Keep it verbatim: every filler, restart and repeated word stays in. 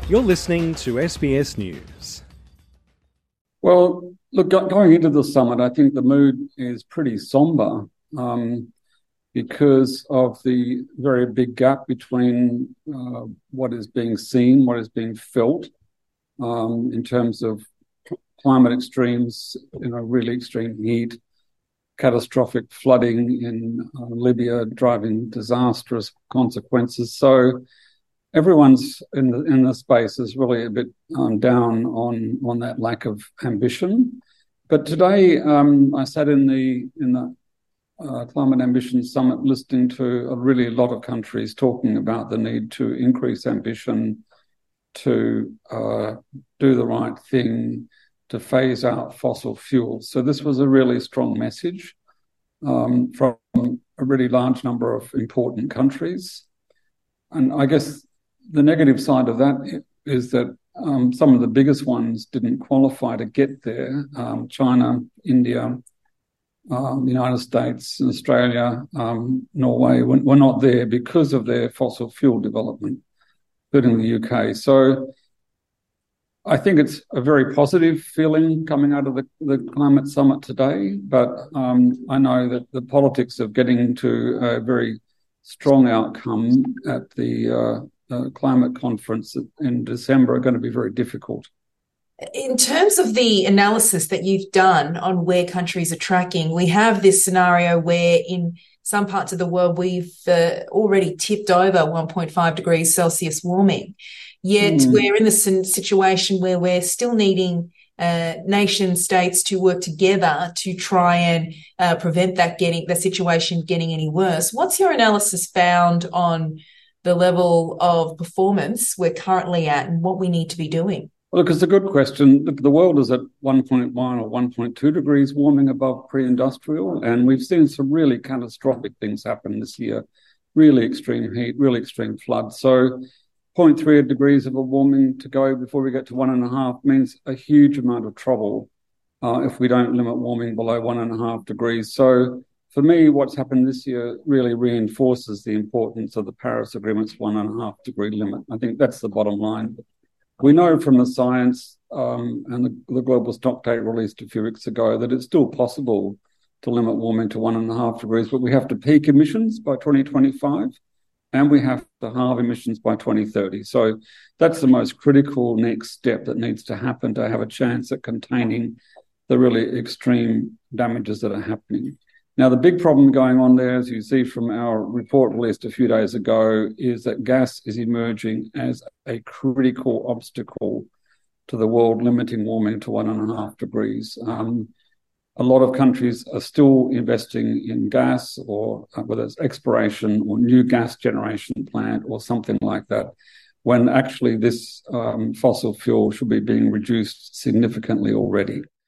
You're listening to S B S News. Well, look, going into the summit, I think the mood is pretty sombre um, because of the very big gap between uh, what is being seen, what is being felt um, in terms of climate extremes, you know, really extreme heat, catastrophic flooding in uh, Libya, driving disastrous consequences. So everyone's in the in the space is really a bit um, down on on that lack of ambition. But today, um, I sat in the in the uh, Climate Ambition Summit, listening to a really a lot of countries talking about the need to increase ambition, to uh, do the right thing, to phase out fossil fuels. So this was a really strong message um, from a really large number of important countries, and I guess the negative side of that is that um, some of the biggest ones didn't qualify to get there. Um, China, India, um, the United States, Australia, um, Norway were, were not there because of their fossil fuel development, including the U K. So I think it's a very positive feeling coming out of the, the climate summit today, but um, I know that the politics of getting to a very strong outcome at the uh, Uh, climate conference in December are going to be very difficult. In terms of the analysis that you've done on where countries are tracking, we have this scenario where in some parts of the world we've uh, already tipped over one point five degrees Celsius warming, yet mm. we're in the situation where we're still needing uh, nation states to work together to try and uh, prevent that getting the situation getting any worse. What's your analysis found on the level of performance we're currently at and what we need to be doing? Well, look, it's a good question. Look, the world is at one point one or one point two degrees warming above pre-industrial, and we've seen some really catastrophic things happen this year, really extreme heat, really extreme floods. So zero point three degrees of a warming to go before we get to one and a half means a huge amount of trouble uh, if we don't limit warming below one and a half degrees. So for me, what's happened this year really reinforces the importance of the Paris Agreement's one and a half degree limit. I think that's the bottom line. We know from the science um, and the, the global stock take released a few weeks ago that it's still possible to limit warming to one and a half degrees, but we have to peak emissions by twenty twenty-five and we have to halve emissions by twenty thirty. So that's the most critical next step that needs to happen to have a chance at containing the really extreme damages that are happening. Now, the big problem going on there, as you see from our report released a few days ago, is that gas is emerging as a critical obstacle to the world limiting warming to one and a half degrees. Um, a lot of countries are still investing in gas, or uh, whether it's exploration or new gas generation plant or something like that, when actually this um, fossil fuel should be being reduced significantly already.